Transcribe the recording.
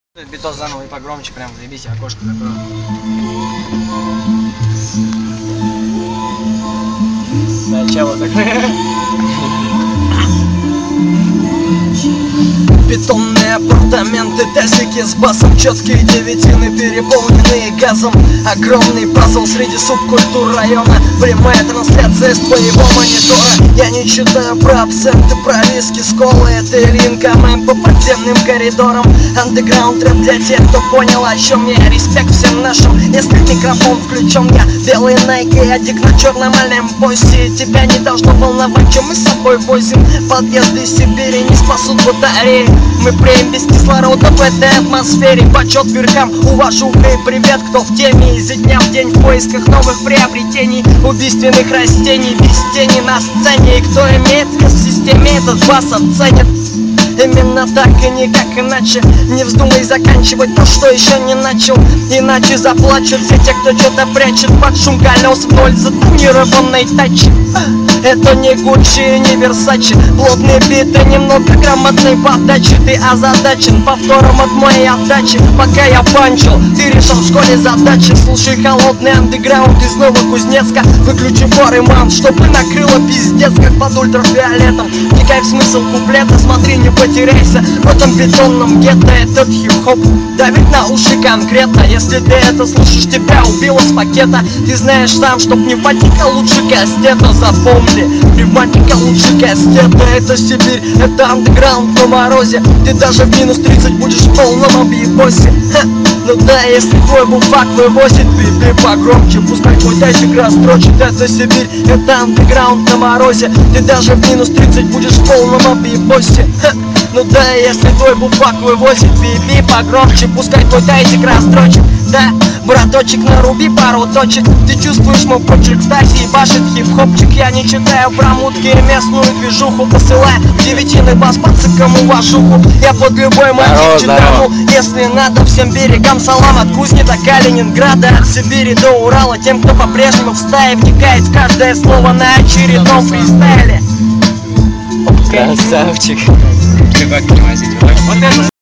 Битос заново и погромче, прям заебись, окошко закрою. Сначала закрою. Бетонные апартаменты, тазики с басом, четкие девятины, переполненные газом. Огромный пазл среди субкультур района. Прямая трансляция с твоего монитора. Я не читаю про абсенты, про риски с колы. Это Ильинка, мэм по подземным коридорам. Андеграунд рэп для тех, кто понял, о чем я. Респект всем нашим, если микрофон включен. Я белый Найк и адик на черном Олимпосе. Тебя не должно волновать, чем мы с собой возим. Подъезды Сибири не спасут батареи. Мы преем без кислорода в этой атмосфере. Почет верхам, уважуха и привет, кто в теме. Изо дня в день в поисках новых приобретений, убийственных растений, без тени на сцене. И кто имеет вес в системе, этот бас оценит. Именно так и никак иначе. Не вздумай заканчивать то, что еще не начал. Иначе заплачут все те, кто что-то прячет под шум колес в ноль затонированной тачи. Это не Гуччи, не Версачи. Плотные биты, немного грамотной подачи. Ты озадачен повтором от моей отдачи. Пока я панчил, ты решил в школе задачи. Слушай холодный андеграунд из Новокузнецка. Выключи фор и ман, чтобы накрыло пиздец, как под ультрафиолетом. Вникай в смысл куплета, смотри, не потеряйся в этом бетонном гетто. Этот хип-хоп давит на уши конкретно. Если ты это слушаешь, тебя убило с пакета. Ты знаешь сам, что пневматика лучше кастета. Запомни, пневматика лучше кастета. Это Сибирь, это андеграунд на морозе. Ты даже в минус 30 будешь в полном объебосе. Ну да, если твой буфак вывозит, ты погромче, пускай твой тазик расстрочит. Это Сибирь, это андеграунд на морозе. Ты даже в минус 30 будешь в полном объебосе. Ну да, если твой буфак вывозит, би погромче, пускай твой тазик расстрочит. Да, браточек, наруби пару точек. Ты чувствуешь мой почерк, Стаси ебашит хип-хопчик. Я не читаю про мутки и местную движуху. Посылаю девятины бас пацикам уважуху. Я под любой мотив читану, если надо. Всем берегам салам от Кузни до Калининграда, от Сибири до Урала. Тем, кто по-прежнему в стае вникает в каждое слово на очередном фристайле. Красавчик. Ты как не возить? Вот это